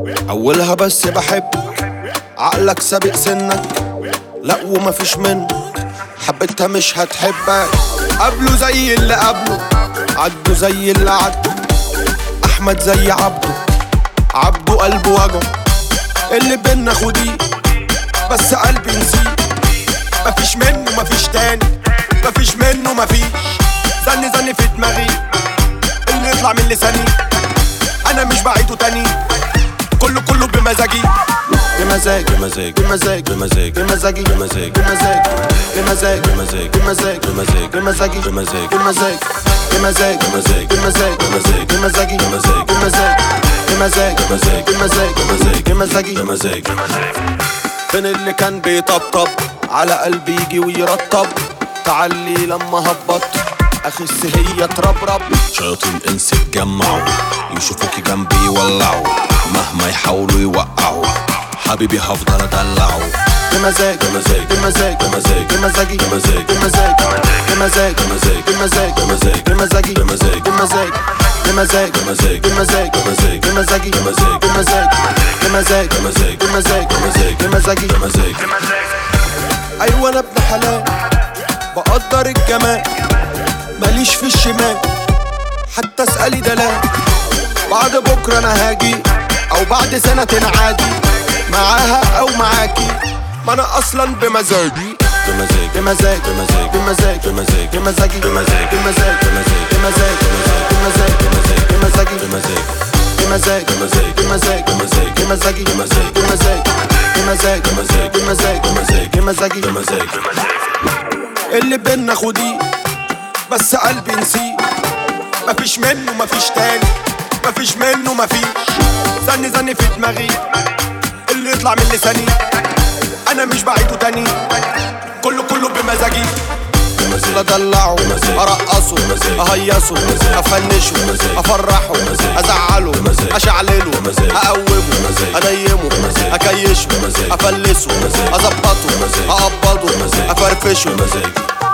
اولها بس بحب عقلك سابق سنك، لا ومفيش منه، حبيتها مش هتحبك. قبله زي اللي قبله، عدوا زي اللي عدوا، احمد زي عبده، عبده قلبه وجع. اللي بينا خديه بس قلبي نسيه، مفيش منه مفيش تاني، مفيش منه مفيش. زني زني في دماغي اللي يطلع من لساني، انا مش بعيده تاني، كله كله بمزاجي. بمزاج بمزاج بمزاج بمزاج بمزاجي بمزاج بمزاج بمزاج بمزاج بمزاج بمزاج بمزاجي بمزاج بمزاج بمزاج بمزاج بمزاج بمزاج بمزاجي بمزاج بمزاج بمزاج بمزاج بمزاج بمزاج بمزاجي بمزاج. فين اللي كان بيطبطب على قلبي يجي ويرطب، تعلي لما هبط اخس هي تربرب. شياطين انس اتجمعوا يشوفوكي جنبي يولعوا، مهما يحاولوا يوقعوا حبيبي هفضل ادلعه. بمزاج بمزاج بمزاج بمزاج بمزاجي بمزاج بمزاج بمزاج بمزاج بمزاج بمزاج بمزاجي بمزاج بمزاج بمزاج بمزاج بمزاج بمزاج بمزاجي بمزاج بمزاج بمزاج بمزاج بمزاج بمزاج بمزاجي بمزاج. ايوه انا ابن حلال بقدر الجمال، ماليش في الشمال حتى اسألي دلال. بعد بكرة انا هاجي او بعد سنة عادي، معاها او معاكي، ما انا اصلا بمزاجي. بمزاج بمزاج بمزاج بمزاج بمزاج بمزاجي بمزاج بمزاج بمزاج بمزاج بمزاج بمزاجي بمزاج بمزاج بمزاج بمزاج بمزاج بمزاجي بمزاج بمزاج بمزاج بمزاج بمزاج بمزاج بمزاجي بمزاج. اللي بينا خديه بس قلبي نسيه، مفيش منه مفيش تاني، مفيش منه مفيش. زني زني في دماغي اللي يطلع من لساني، انا مش بعيده تاني، كله كله بمزاجي. ادلعه ارقصه اهيصه افنشه افرحه ازعله اشعلله اقومه انيمه اكيشه افلسه اظبطه اقبضه افرفشه.